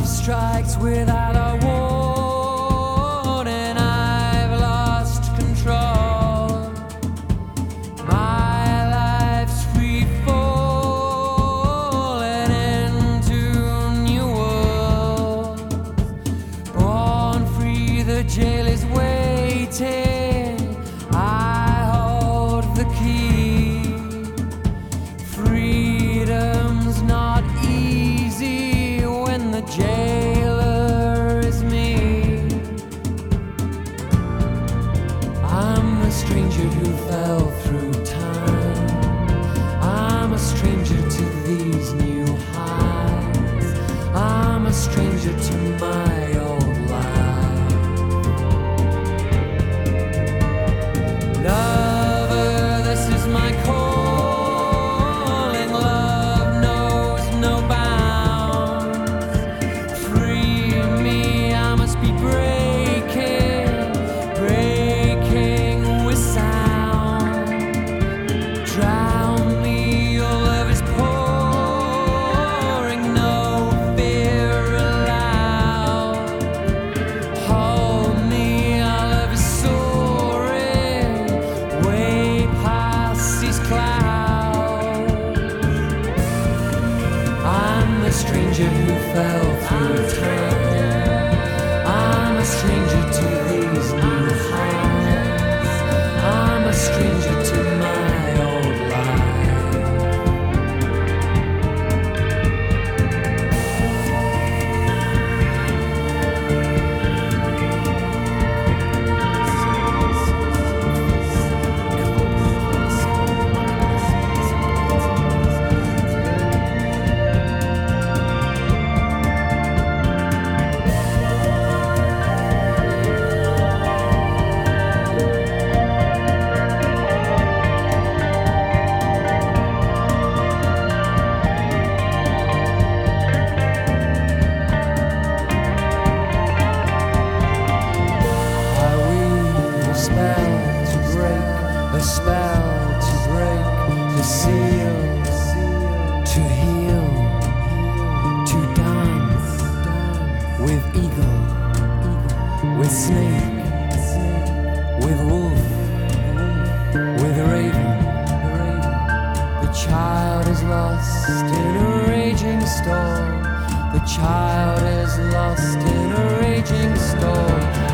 strikes without a warning. I've lost control. My life's free falling into new worlds. Born free, the jail is waiting. I hold the key. Freedom's not easy when the jailer is me. I'm a stranger who fell through time. I'm a stranger to these new highs. I'm a stranger to my old life. Lover, this is my calling. Love knows no bounds. Free me, I must be breaking with sound. Drown me, your love is pouring, no fear allowed. Hold me, our love is soaring, way past these clouds. I'm the stranger who fell through time. I'm a stranger to these new highs. I'm a stranger to my old life. A spell to break, to seal, to heal, to dance with eagle, with snake, with wolf, with raven. The child is lost in a raging storm. The child is lost in a raging storm.